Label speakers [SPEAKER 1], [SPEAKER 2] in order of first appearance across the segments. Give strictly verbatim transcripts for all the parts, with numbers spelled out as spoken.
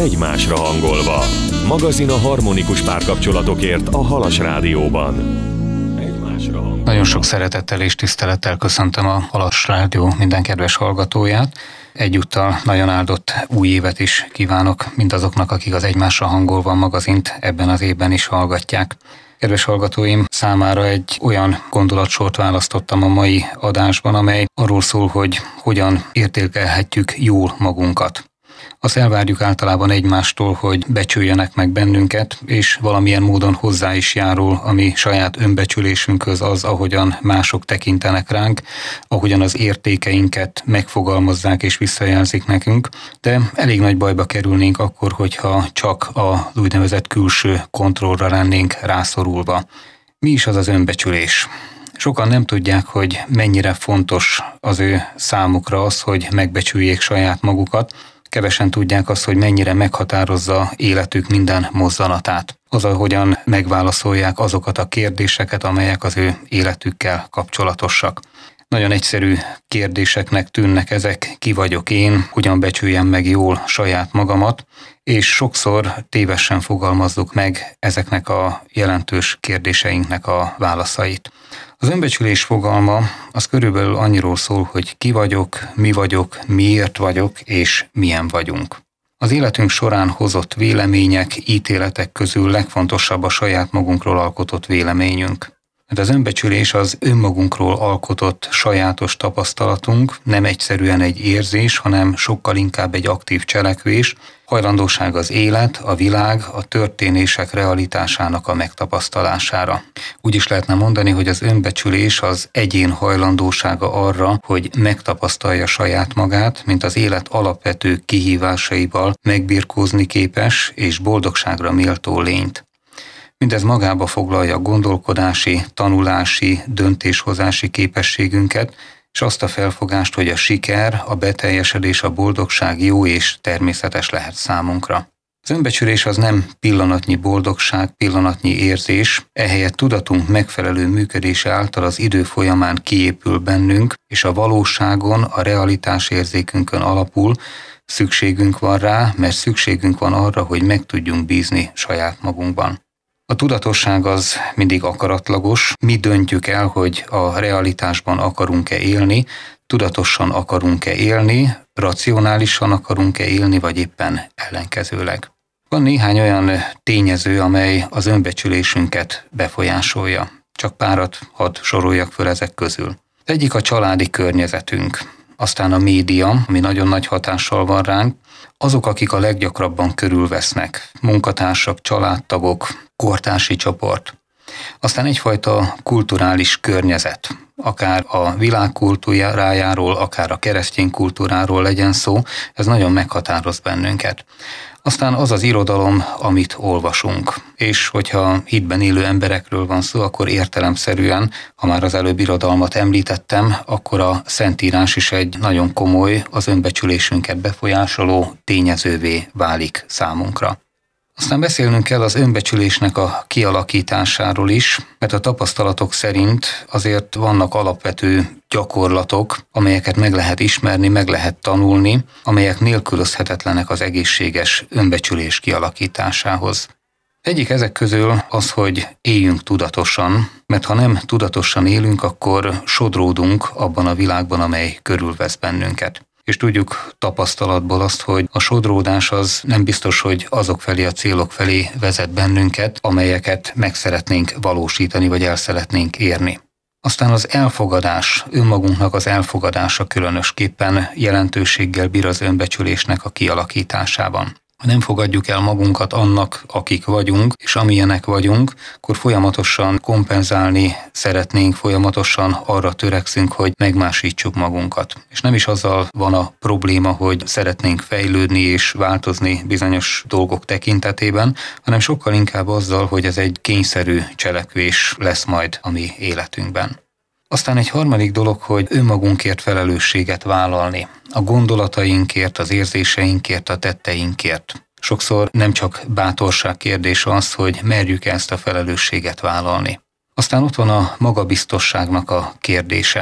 [SPEAKER 1] egymásra hangolva. Magazin a harmonikus párkapcsolatokért a Halas Rádióban. Egymásra hangolva.
[SPEAKER 2] Nagyon sok szeretettel és tisztelettel köszöntöm a Halas Rádió minden kedves hallgatóját. Egyúttal nagyon áldott új évet is kívánok mindazoknak, akik az Egymásra hangolva magazint ebben az évben is hallgatják. Kedves hallgatóim, számára egy olyan gondolatsort választottam a mai adásban, amely arról szól, hogy hogyan értékelhetjük jól magunkat. Azt elvárjuk általában egymástól, hogy becsüljenek meg bennünket, és valamilyen módon hozzá is járul a mi saját önbecsülésünkhöz az, ahogyan mások tekintenek ránk, ahogyan az értékeinket megfogalmazzák és visszajelzik nekünk, de elég nagy bajba kerülnénk akkor, hogyha csak az úgynevezett külső kontrollra lennénk rászorulva. Mi is az az önbecsülés? Sokan nem tudják, hogy mennyire fontos az ő számukra az, hogy megbecsüljék saját magukat. Kevesen tudják azt, hogy mennyire meghatározza életük minden mozzanatát. Az, ahogyan megválaszolják azokat a kérdéseket, amelyek az ő életükkel kapcsolatosak. Nagyon egyszerű kérdéseknek tűnnek ezek, ki vagyok én, hogyan becsüljem meg jól saját magamat, és sokszor tévesen fogalmazzuk meg ezeknek a jelentős kérdéseinknek a válaszait. Az önbecsülés fogalma az körülbelül annyiról szól, hogy ki vagyok, mi vagyok, miért vagyok és milyen vagyunk. Az életünk során hozott vélemények, ítéletek közül legfontosabb a saját magunkról alkotott véleményünk. Mert az önbecsülés az önmagunkról alkotott sajátos tapasztalatunk, nem egyszerűen egy érzés, hanem sokkal inkább egy aktív cselekvés, hajlandóság az élet, a világ, a történések realitásának a megtapasztalására. Úgy is lehetne mondani, hogy az önbecsülés az egyén hajlandósága arra, hogy megtapasztalja saját magát, mint az élet alapvető kihívásaival megbirkózni képes és boldogságra méltó lényt. Mindez magába foglalja a gondolkodási, tanulási, döntéshozási képességünket, és azt a felfogást, hogy a siker, a beteljesedés, a boldogság jó és természetes lehet számunkra. Az önbecsülés az nem pillanatnyi boldogság, pillanatnyi érzés, ehelyett tudatunk megfelelő működése által az idő folyamán kiépül bennünk, és a valóságon, a realitás érzékünkön alapul, szükségünk van rá, mert szükségünk van arra, hogy meg tudjunk bízni saját magunkban. A tudatosság az mindig akaratlagos, mi döntjük el, hogy a realitásban akarunk-e élni, tudatosan akarunk-e élni, racionálisan akarunk-e élni, vagy éppen ellenkezőleg. Van néhány olyan tényező, amely az önbecsülésünket befolyásolja. Csak párat hadd soroljak föl ezek közül. Egyik a családi környezetünk, aztán a média, ami nagyon nagy hatással van ránk, azok, akik a leggyakrabban körülvesznek, munkatársak, családtagok, kortársi csoport. Aztán egyfajta kulturális környezet, akár a világ kultúrájáról, akár a keresztény kultúráról legyen szó, ez nagyon meghatároz bennünket. Aztán az az irodalom, amit olvasunk. És hogyha hitben élő emberekről van szó, akkor értelemszerűen, ha már az előbb irodalmat említettem, akkor a Szentírás is egy nagyon komoly, az önbecsülésünket befolyásoló tényezővé válik számunkra. Aztán beszélnünk kell az önbecsülésnek a kialakításáról is, mert a tapasztalatok szerint azért vannak alapvető gyakorlatok, amelyeket meg lehet ismerni, meg lehet tanulni, amelyek nélkülözhetetlenek az egészséges önbecsülés kialakításához. Egyik ezek közül az, hogy éljünk tudatosan, mert ha nem tudatosan élünk, akkor sodródunk abban a világban, amely körülvesz bennünket. És tudjuk tapasztalatból azt, hogy a sodródás az nem biztos, hogy azok felé, a célok felé vezet bennünket, amelyeket meg szeretnénk valósítani, vagy el szeretnénk érni. Aztán az elfogadás, önmagunknak az elfogadása különösképpen jelentőséggel bír az önbecsülésnek a kialakításában. Ha nem fogadjuk el magunkat annak, akik vagyunk, és amilyenek vagyunk, akkor folyamatosan kompenzálni szeretnénk, folyamatosan arra törekszünk, hogy megmásítsuk magunkat. És nem is azzal van a probléma, hogy szeretnénk fejlődni és változni bizonyos dolgok tekintetében, hanem sokkal inkább azzal, hogy ez egy kényszerű cselekvés lesz majd a mi életünkben. Aztán egy harmadik dolog, hogy önmagunkért felelősséget vállalni. A gondolatainkért, az érzéseinkért, a tetteinkért. Sokszor nem csak bátorság kérdése az, hogy merjük ezt a felelősséget vállalni. Aztán ott van a magabiztosságnak a kérdése.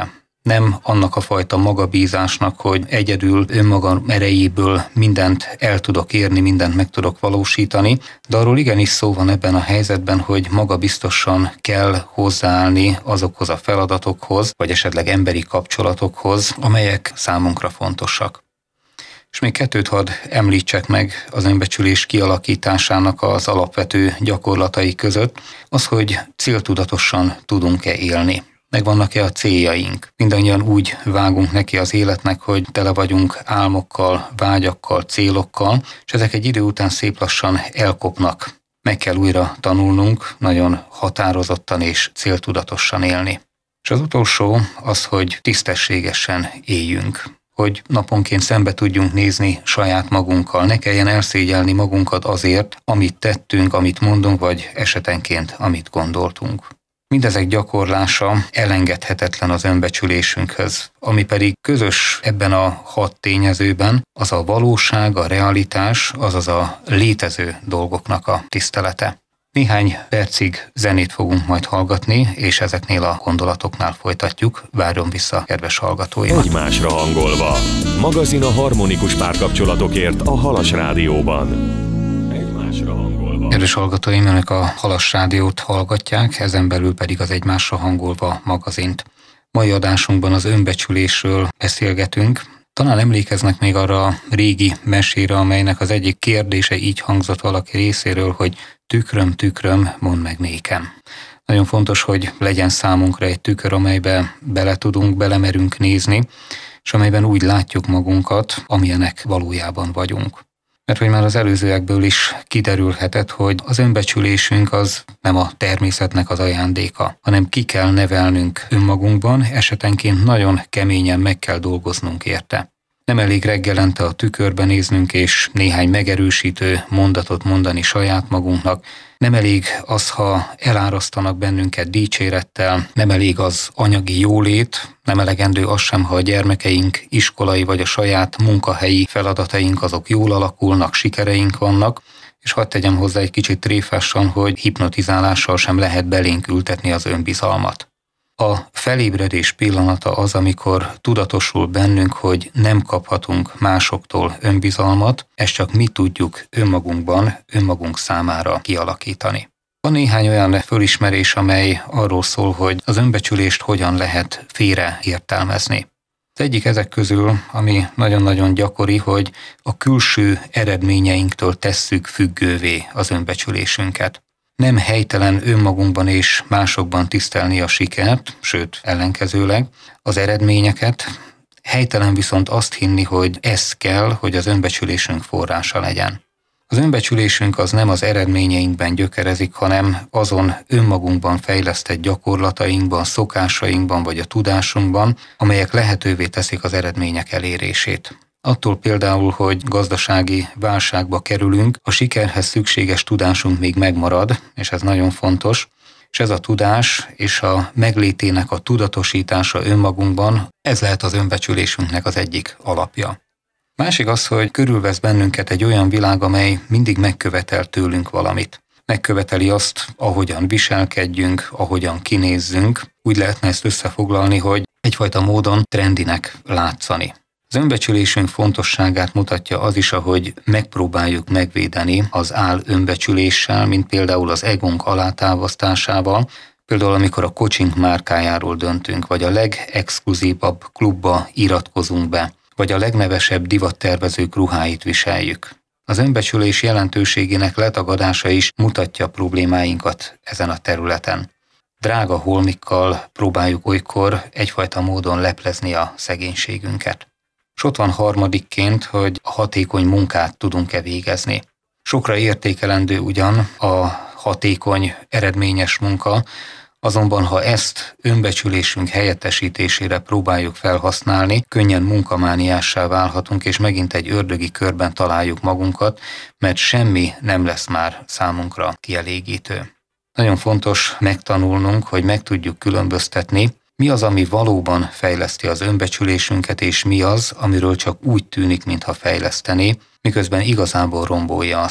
[SPEAKER 2] nem annak a fajta magabízásnak, hogy egyedül önmaga erejéből mindent el tudok érni, mindent meg tudok valósítani, de arról igenis szó van ebben a helyzetben, hogy magabiztosan kell hozzáállni azokhoz a feladatokhoz, vagy esetleg emberi kapcsolatokhoz, amelyek számunkra fontosak. És még kettőt hadd említsek meg az önbecsülés kialakításának az alapvető gyakorlatai között, az, hogy céltudatosan tudunk-e élni. Megvannak-e a céljaink? Mindannyian úgy vágunk neki az életnek, hogy tele vagyunk álmokkal, vágyakkal, célokkal, és ezek egy idő után szép lassan elkopnak. Meg kell újra tanulnunk, nagyon határozottan és céltudatosan élni. És az utolsó az, hogy tisztességesen éljünk. Hogy naponként szembe tudjunk nézni saját magunkkal, ne kelljen elszégyelni magunkat azért, amit tettünk, amit mondunk, vagy esetenként, amit gondoltunk. Mindezek gyakorlása elengedhetetlen az önbecsülésünkhöz, ami pedig közös ebben a hat tényezőben, az a valóság, a realitás, azaz a létező dolgoknak a tisztelete. Néhány percig zenét fogunk majd hallgatni, és ezeknél a gondolatoknál folytatjuk. Várjon vissza, kedves hallgatóim!
[SPEAKER 1] Egymásra hangolva. Magazin a harmonikus párkapcsolatokért a Halas Rádióban. Egymásra hangolva.
[SPEAKER 2] Kedves hallgatóim, önök a Halas Rádiót hallgatják, ezen belül pedig az Egymásra hangolva magazint. Mai adásunkban az önbecsülésről beszélgetünk. Talán emlékeznek még arra a régi mesére, amelynek az egyik kérdése így hangzott valaki részéről, hogy tükröm, tükröm, mondd meg nékem. Nagyon fontos, hogy legyen számunkra egy tükör, amelybe bele tudunk, belemerünk nézni, és amelyben úgy látjuk magunkat, amilyenek valójában vagyunk. Mert hogy már az előzőekből is kiderülhetett, hogy az önbecsülésünk az nem a természetnek az ajándéka, hanem ki kell nevelnünk önmagunkban, esetenként nagyon keményen meg kell dolgoznunk érte. Nem elég reggelente a tükörbe néznünk és néhány megerősítő mondatot mondani saját magunknak, nem elég az, ha elárasztanak bennünket dicsérettel, nem elég az anyagi jólét, nem elegendő az sem, ha a gyermekeink iskolai vagy a saját munkahelyi feladataink azok jól alakulnak, sikereink vannak, és hadd tegyem hozzá egy kicsit tréfásan, hogy hipnotizálással sem lehet belénk ültetni az önbizalmat. A felébredés pillanata az, amikor tudatosul bennünk, hogy nem kaphatunk másoktól önbizalmat, ezt csak mi tudjuk önmagunkban, önmagunk számára kialakítani. Van néhány olyan fölismerés, amely arról szól, hogy az önbecsülést hogyan lehet félre értelmezni. Az egyik ezek közül, ami nagyon-nagyon gyakori, hogy a külső eredményeinktől tesszük függővé az önbecsülésünket. Nem helytelen önmagunkban és másokban tisztelni a sikert, sőt ellenkezőleg az eredményeket, helytelen viszont azt hinni, hogy ez kell, hogy az önbecsülésünk forrása legyen. Az önbecsülésünk az nem az eredményeinkben gyökerezik, hanem azon önmagunkban fejlesztett gyakorlatainkban, szokásainkban vagy a tudásunkban, amelyek lehetővé teszik az eredmények elérését. Attól például, hogy gazdasági válságba kerülünk, a sikerhez szükséges tudásunk még megmarad, és ez nagyon fontos, és ez a tudás és a meglétének a tudatosítása önmagunkban, ez lehet az önbecsülésünknek az egyik alapja. Másik az, hogy körülvesz bennünket egy olyan világ, amely mindig megkövetel tőlünk valamit. Megköveteli azt, ahogyan viselkedjünk, ahogyan kinézzünk. Úgy lehetne ezt összefoglalni, hogy egyfajta módon trendinek látszani. Az önbecsülésünk fontosságát mutatja az is, ahogy megpróbáljuk megvédeni az áll önbecsüléssel, mint például az egónk alátámasztásával, például amikor a kocsink márkájáról döntünk, vagy a legexkluzívabb klubba iratkozunk be, vagy a legnevesebb divattervezők ruháit viseljük. Az önbecsülés jelentőségének letagadása is mutatja problémáinkat ezen a területen. Drága holmikkal próbáljuk olykor egyfajta módon leplezni a szegénységünket. És ott van harmadikként, hogy hatékony munkát tudunk-e végezni. Sokra értékelendő ugyan a hatékony, eredményes munka, azonban ha ezt önbecsülésünk helyettesítésére próbáljuk felhasználni, könnyen munkamániássá válhatunk, és megint egy ördögi körben találjuk magunkat, mert semmi nem lesz már számunkra kielégítő. Nagyon fontos megtanulnunk, hogy meg tudjuk különböztetni, mi az, ami valóban fejleszti az önbecsülésünket, és mi az, amiről csak úgy tűnik, mintha fejlesztené, miközben igazából rombolja azt.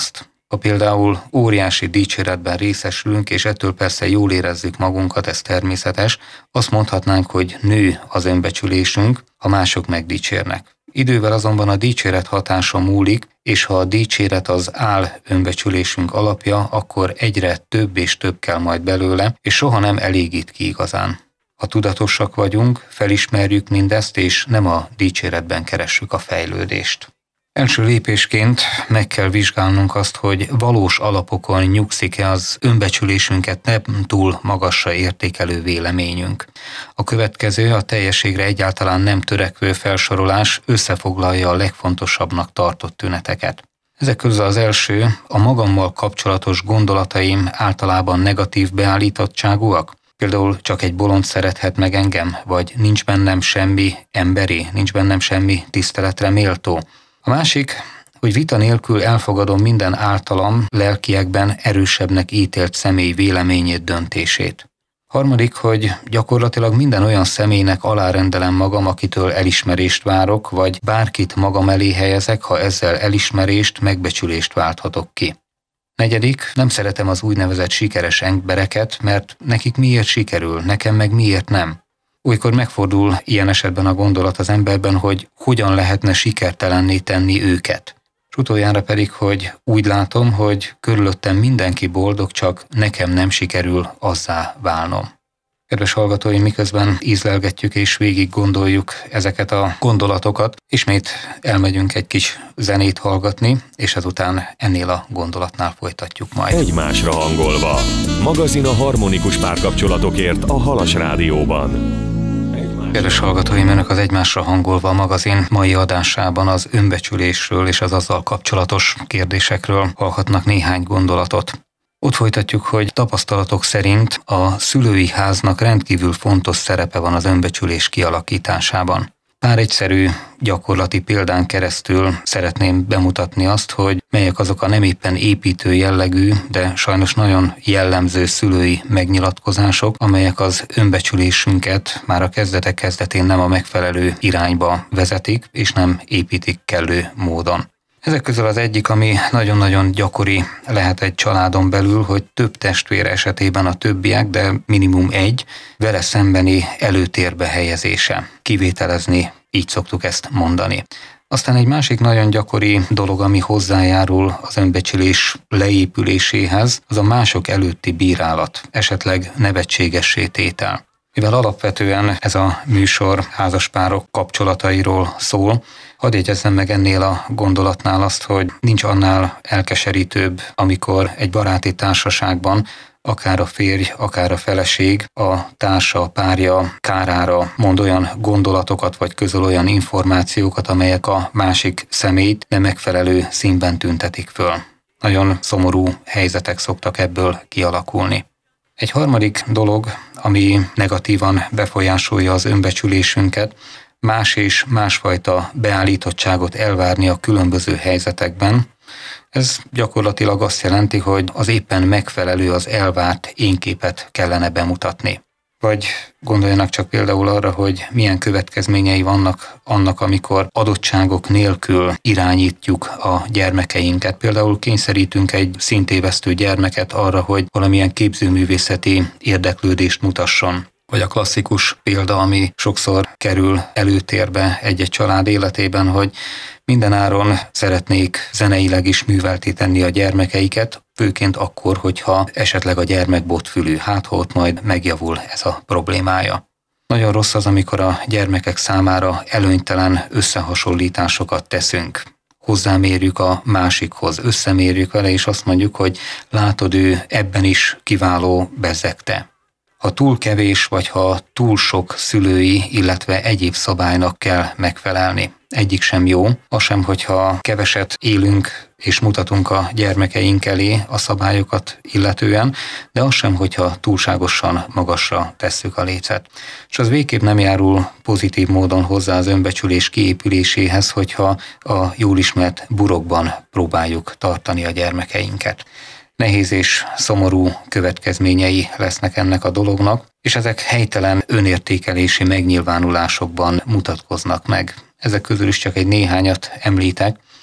[SPEAKER 2] Ha például óriási dicséretben részesülünk, és ettől persze jól érezzük magunkat, ez természetes, azt mondhatnánk, hogy nő az önbecsülésünk, ha mások megdicsérnek. Idővel azonban a dicséret hatása múlik, és ha a dicséret az áll önbecsülésünk alapja, akkor egyre több és több kell majd belőle, és soha nem elégít ki igazán. Ha tudatosak vagyunk, felismerjük mindezt, és nem a dicséretben keressük a fejlődést. Első lépésként meg kell vizsgálnunk azt, hogy valós alapokon nyugszik-e az önbecsülésünket nem túl magasra értékelő véleményünk. A következő, a teljességre egyáltalán nem törekvő felsorolás összefoglalja a legfontosabbnak tartott tüneteket. Ezek közül az első, a magammal kapcsolatos gondolataim általában negatív beállítottságúak. Például csak egy bolond szerethet meg engem, vagy nincs bennem semmi emberi, nincs bennem semmi tiszteletre méltó. A másik, hogy vita nélkül elfogadom minden általam lelkiekben erősebbnek ítélt személy véleményét, döntését. Harmadik, hogy gyakorlatilag minden olyan személynek alárendelem magam, akitől elismerést várok, vagy bárkit magam elé helyezek, ha ezzel elismerést, megbecsülést válthatok ki. Negyedik, nem szeretem az úgynevezett sikeres embereket, mert nekik miért sikerül, nekem meg miért nem. Olykor megfordul ilyen esetben a gondolat az emberben, hogy hogyan lehetne sikertelenné tenni őket. És utoljára pedig, hogy úgy látom, hogy körülöttem mindenki boldog, csak nekem nem sikerül azzá válnom. Kedves hallgatóim, miközben ízlelgetjük és végig gondoljuk ezeket a gondolatokat, ismét elmegyünk egy kis zenét hallgatni, és ezután ennél a gondolatnál folytatjuk majd.
[SPEAKER 1] Egymásra hangolva. Magazin a harmonikus párkapcsolatokért a Halas Rádióban.
[SPEAKER 2] Kedves hallgatóim, önök az Egymásra hangolva magazin mai adásában az önbecsülésről és az azzal kapcsolatos kérdésekről hallhatnak néhány gondolatot. Ott folytatjuk, hogy tapasztalatok szerint a szülői háznak rendkívül fontos szerepe van az önbecsülés kialakításában. Pár egyszerű gyakorlati példán keresztül szeretném bemutatni azt, hogy melyek azok a nem éppen építő jellegű, de sajnos nagyon jellemző szülői megnyilatkozások, amelyek az önbecsülésünket már a kezdetek kezdetén nem a megfelelő irányba vezetik, és nem építik kellő módon. Ezek közül az egyik, ami nagyon-nagyon gyakori lehet egy családon belül, hogy több testvér esetében a többiek, de minimum egy, vele szembeni előtérbe helyezése. Kivételezni, így szoktuk ezt mondani. Aztán egy másik nagyon gyakori dolog, ami hozzájárul az önbecsülés leépüléséhez, az a mások előtti bírálat, esetleg nevetségessé tétel. Mivel alapvetően ez a műsor házaspárok kapcsolatairól szól, hadd jegyezzem meg ennél a gondolatnál azt, hogy nincs annál elkeserítőbb, amikor egy baráti társaságban akár a férj, akár a feleség, a társa, a párja kárára mond olyan gondolatokat, vagy közöl olyan információkat, amelyek a másik személyt nem megfelelő színben tüntetik föl. Nagyon szomorú helyzetek szoktak ebből kialakulni. Egy harmadik dolog, ami negatívan befolyásolja az önbecsülésünket, más és másfajta beállítottságot elvárni a különböző helyzetekben. Ez gyakorlatilag azt jelenti, hogy az éppen megfelelő, az elvárt énképet kellene bemutatni. Vagy gondoljanak csak például arra, hogy milyen következményei vannak annak, amikor adottságok nélkül irányítjuk a gyermekeinket. Például kényszerítünk egy szintévesztő gyermeket arra, hogy valamilyen képzőművészeti érdeklődést mutasson. Vagy a klasszikus példa, ami sokszor kerül előtérbe egy-egy család életében, hogy mindenáron szeretnék zeneileg is művelté tenni a gyermekeiket, főként akkor, hogyha esetleg a gyermek botfülű, hát ha ott majd megjavul ez a problémája. Nagyon rossz az, amikor a gyermekek számára előnytelen összehasonlításokat teszünk. Hozzámérjük a másikhoz, összemérjük vele, és azt mondjuk, hogy látod, ő ebben is kiváló, bezzeg te. Ha túl kevés, vagy ha túl sok szülői, illetve egyéb szabálynak kell megfelelni. Egyik sem jó, az sem, hogyha keveset élünk és mutatunk a gyermekeink elé a szabályokat illetően, de az sem, hogyha túlságosan magasra tesszük a lécet. És az végképp nem járul pozitív módon hozzá az önbecsülés kiépüléséhez, hogyha a jól ismert burokban próbáljuk tartani a gyermekeinket. Nehéz és szomorú következményei lesznek ennek a dolognak, és ezek helytelen önértékelési megnyilvánulásokban mutatkoznak meg. Ezek közül is csak egy néhányat említek.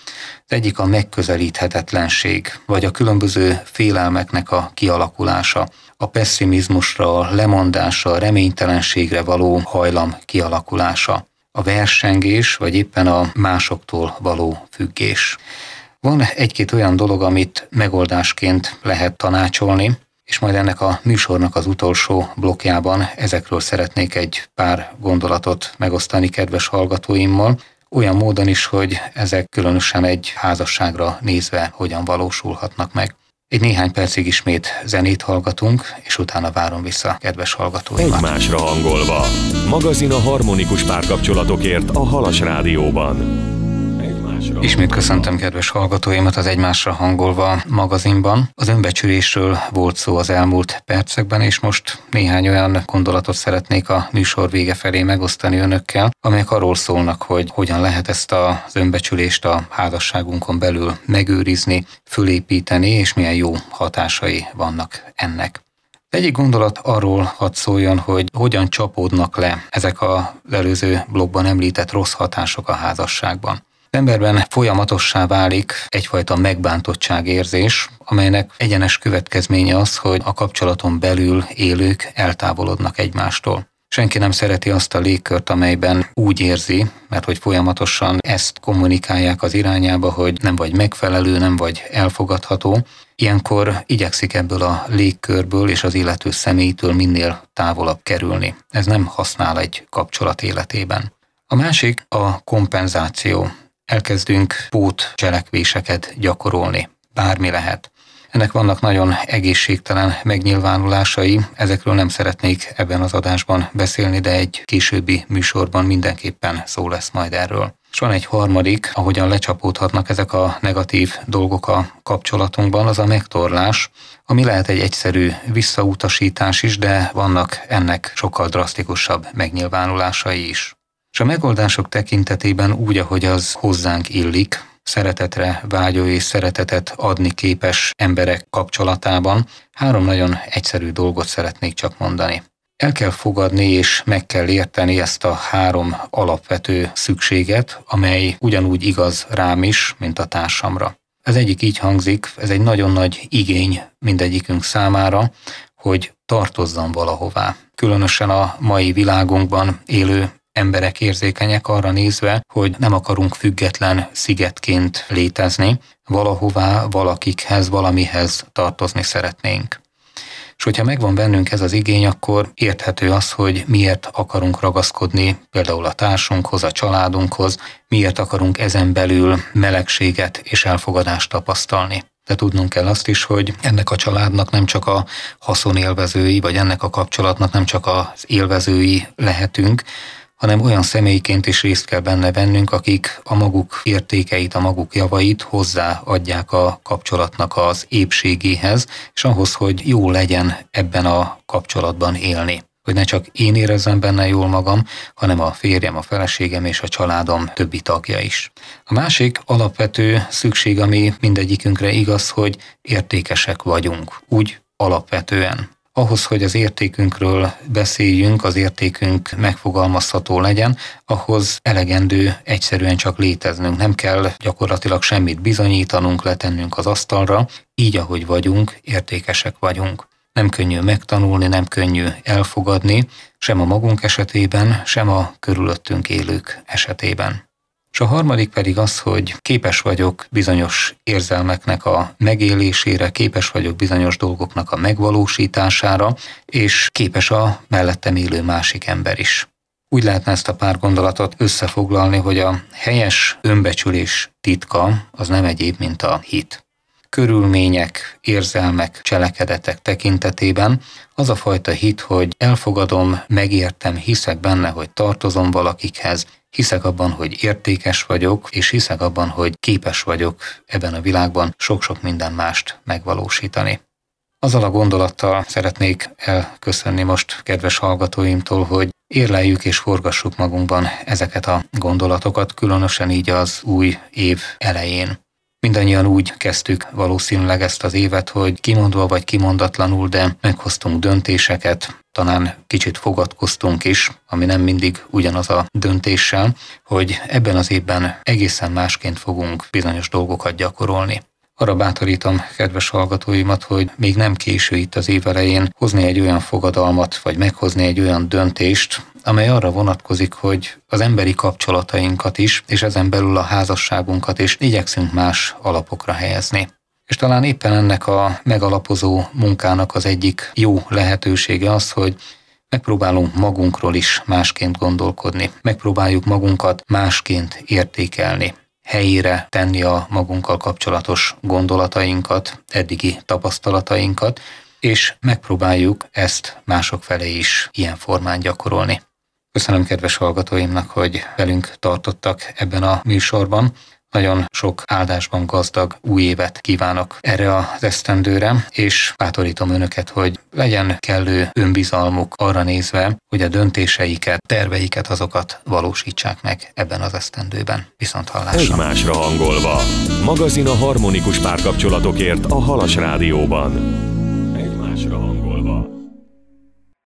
[SPEAKER 2] Az egyik a megközelíthetetlenség, vagy a különböző félelmeknek a kialakulása, a pesszimizmusra, a lemondásra, a reménytelenségre való hajlam kialakulása, a versengés, vagy éppen a másoktól való függés. Van egy-két olyan dolog, amit megoldásként lehet tanácsolni, és majd ennek a műsornak az utolsó blokkjában ezekről szeretnék egy pár gondolatot megosztani kedves hallgatóimmal, olyan módon is, hogy ezek különösen egy házasságra nézve hogyan valósulhatnak meg. Egy néhány percig ismét zenét hallgatunk, és utána várom vissza kedves hallgatóimat.
[SPEAKER 1] Egymásra hangolva. Magazin a harmonikus párkapcsolatokért a Halas Rádióban.
[SPEAKER 2] Ismét köszöntöm kedves hallgatóimat az Egymásra hangolva magazinban. Az önbecsülésről volt szó az elmúlt percekben, és most néhány olyan gondolatot szeretnék a műsor vége felé megosztani önökkel, amelyek arról szólnak, hogy hogyan lehet ezt az önbecsülést a házasságunkon belül megőrizni, fölépíteni, és milyen jó hatásai vannak ennek. Egyik gondolat arról hadd szóljon, hogy hogyan csapódnak le ezek az előző blogban említett rossz hatások a házasságban. Az emberben folyamatossá válik egyfajta megbántottságérzés, amelynek egyenes következménye az, hogy a kapcsolaton belül élők eltávolodnak egymástól. Senki nem szereti azt a légkört, amelyben úgy érzi, mert hogy folyamatosan ezt kommunikálják az irányába, hogy nem vagy megfelelő, nem vagy elfogadható. Ilyenkor igyekszik ebből a légkörből és az illető személytől minél távolabb kerülni. Ez nem használ egy kapcsolat életében. A másik a kompenzáció. Elkezdünk pótcselekvéseket gyakorolni. Bármi lehet. Ennek vannak nagyon egészségtelen megnyilvánulásai, ezekről nem szeretnék ebben az adásban beszélni, de egy későbbi műsorban mindenképpen szó lesz majd erről. És van egy harmadik, ahogyan lecsapódhatnak ezek a negatív dolgok a kapcsolatunkban, az a megtorlás, ami lehet egy egyszerű visszautasítás is, de vannak ennek sokkal drasztikusabb megnyilvánulásai is. És a megoldások tekintetében úgy, ahogy az hozzánk illik, szeretetre vágyó és szeretetet adni képes emberek kapcsolatában három nagyon egyszerű dolgot szeretnék csak mondani. El kell fogadni és meg kell érteni ezt a három alapvető szükséget, amely ugyanúgy igaz rám is, mint a társamra. Ez egyik így hangzik, ez egy nagyon nagy igény mindegyikünk számára, hogy tartozzon valahová. Különösen a mai világunkban élő emberek érzékenyek arra nézve, hogy nem akarunk független szigetként létezni, valahová, valakikhez, valamihez tartozni szeretnénk. És hogyha megvan bennünk ez az igény, akkor érthető az, hogy miért akarunk ragaszkodni például a társunkhoz, a családunkhoz, miért akarunk ezen belül melegséget és elfogadást tapasztalni. De tudnunk kell azt is, hogy ennek a családnak nem csak a haszonélvezői, vagy ennek a kapcsolatnak nem csak az élvezői lehetünk, hanem olyan személyként is részt kell benne vennünk, akik a maguk értékeit, a maguk javait hozzáadják a kapcsolatnak az épségéhez, és ahhoz, hogy jó legyen ebben a kapcsolatban élni. Hogy ne csak én érezzem benne jól magam, hanem a férjem, a feleségem és a családom többi tagja is. A másik alapvető szükség, ami mindegyikünkre igaz, hogy értékesek vagyunk, úgy alapvetően. Ahhoz, hogy az értékünkről beszéljünk, az értékünk megfogalmazható legyen, ahhoz elegendő egyszerűen csak léteznünk. Nem kell gyakorlatilag semmit bizonyítanunk, letennünk az asztalra, így ahogy vagyunk, értékesek vagyunk. Nem könnyű megtanulni, nem könnyű elfogadni, sem a magunk esetében, sem a körülöttünk élők esetében. És a harmadik pedig az, hogy képes vagyok bizonyos érzelmeknek a megélésére, képes vagyok bizonyos dolgoknak a megvalósítására, és képes a mellettem élő másik ember is. Úgy lehetne ezt a pár gondolatot összefoglalni, hogy a helyes önbecsülés titka az nem egyéb, mint a hit. Körülmények, érzelmek, cselekedetek tekintetében az a fajta hit, hogy elfogadom, megértem, hiszek benne, hogy tartozom valakikhez, hiszek abban, hogy értékes vagyok, és hiszek abban, hogy képes vagyok ebben a világban sok-sok minden mást megvalósítani. Azzal a gondolattal szeretnék elköszönni most kedves hallgatóimtól, hogy érleljük és forgassuk magunkban ezeket a gondolatokat, különösen így az új év elején. Mindannyian úgy kezdtük valószínűleg ezt az évet, hogy kimondva vagy kimondatlanul, de meghoztunk döntéseket, talán kicsit fogadkoztunk is, ami nem mindig ugyanaz a döntéssel, hogy ebben az évben egészen másként fogunk bizonyos dolgokat gyakorolni. Arra bátorítom kedves hallgatóimat, hogy még nem késő itt az év elején hozni egy olyan fogadalmat, vagy meghozni egy olyan döntést, amely arra vonatkozik, hogy az emberi kapcsolatainkat is, és ezen belül a házasságunkat is igyekszünk más alapokra helyezni. És talán éppen ennek a megalapozó munkának az egyik jó lehetősége az, hogy megpróbálunk magunkról is másként gondolkodni, megpróbáljuk magunkat másként értékelni, helyére tenni a magunkkal kapcsolatos gondolatainkat, eddigi tapasztalatainkat, és megpróbáljuk ezt mások felé is ilyen formán gyakorolni. Köszönöm kedves hallgatóimnak, hogy velünk tartottak ebben a műsorban. Nagyon sok áldásban gazdag új évet kívánok erre az esztendőre, és bátorítom önöket, hogy legyen kellő önbizalmuk arra nézve, hogy a döntéseiket, terveiket, azokat valósítsák meg ebben az esztendőben. Viszont hallásra!
[SPEAKER 1] Egymásra hangolva. Magazin a harmonikus párkapcsolatokért a Halas Rádióban. Egymásra hangolva.